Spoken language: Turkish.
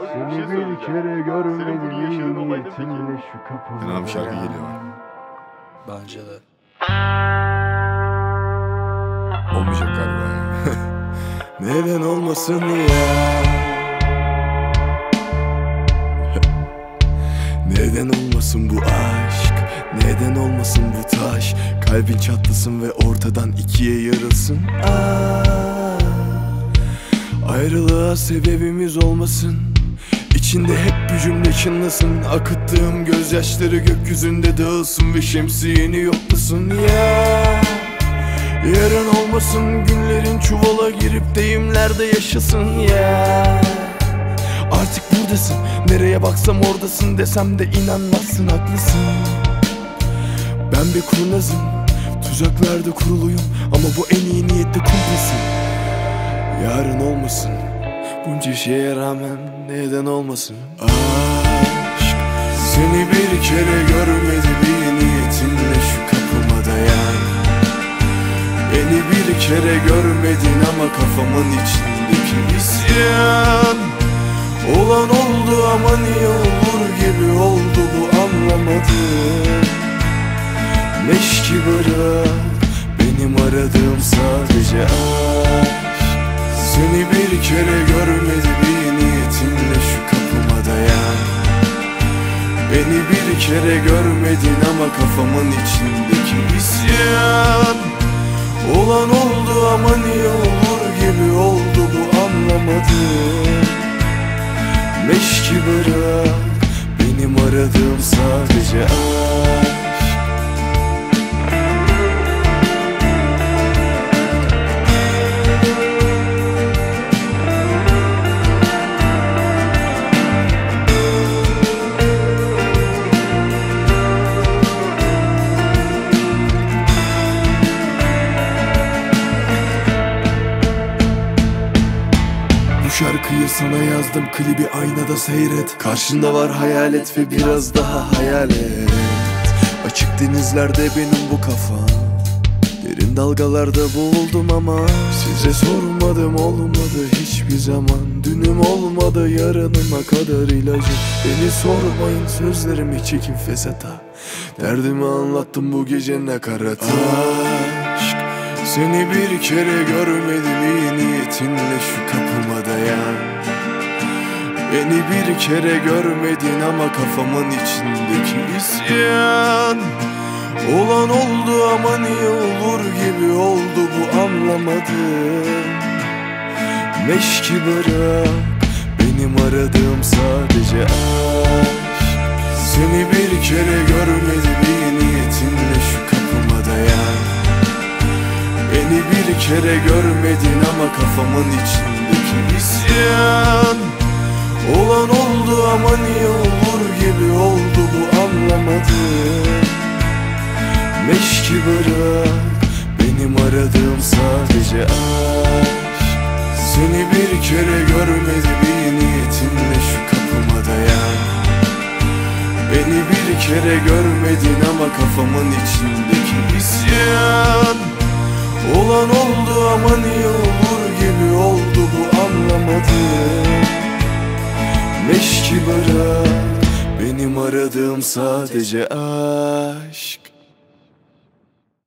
Seni bir şey bir söyleyeceğim. kere görmedim Senin bunu yaşadığın olayın peki? niyetimle şu kapıma. Fena bir şarkı geliyor. Bence de. Olmayacak galiba ya. Neden olmasın ya? Neden olmasın bu aşk? Neden olmasın bu taş? Kalbin çatlasın ve ortadan ikiye yarılsın. Ayrılığa sebebimiz olmasın. İçinde hep bir cümle çınlasın. Akıttığım gözyaşları gökyüzünde dağılsın ve şemsiyeni yoklasın ya. Yarın olmasın, günlerin çuvala girip deyimlerde yaşasın ya. Artık buradasın, nereye baksam oradasın desem de inanmazsın, haklısın. Ben bir kurnazım, tuzaklarda kuruluyum ama bu en iyi niyetli kumpesim. Yarın olmasın, bunca şeye rağmen neden olmasın? Aşk seni bir kere görmedim, iyi niyetinle şu kapıma dayan. Beni bir kere görmedin ama kafamın içindeki isyan. Olan oldu ama niye olur gibi oldu bu, anlamadım. Leş gibi bırak, benim aradığım sadece aşk. Seni bir kere görmedim, iyi niyetinle şu kapıma dayan. Beni bir kere görmedin ama kafamın içindeki isyan. Olan oldu ama niye olur gibi oldu bu, anlamadım. Leş gibi bırak, benim aradığım sadece aşk. Şarkıyı sana yazdım, klibi aynada seyret. Karşında var hayalet ve biraz daha hayal et. Açık denizlerde benim bu kafam, derin dalgalarda boğuldum ama size sormadım, olmadı hiçbir zaman. Dünüm olmadı, yarınıma kadar ilacım. Beni sormayın, sözlerimi çekin fesata. Derdimi anlattım bu gece nakarat. Aşk seni bir kere görmedim, iyi niyetinle şu kapıma dayan. Beni bir kere görmedin ama kafamın içindeki isyan. Olan oldu ama niye olur gibi oldu bu, anlamadım. Leş gibi bırak, benim aradığım sadece aşk. Seni bir kere görmedim, iyi niyetinle şu kapıma dayan. Beni bir kere görmedin ama kafamın içindeki isyan. Olan oldu ama niye olur gibi oldu bu, anlamadım. Leş gibi bırak, benim aradığım sadece aşk. Seni bir kere görmedim, iyi niyetinle şu kapıma dayan. Beni bir kere görmedin ama kafamın içindeki isyan. Olan oldu ama niye olur gibi oldu bu, anlamadım. Leş gibi bırak, benim aradığım sadece aşk.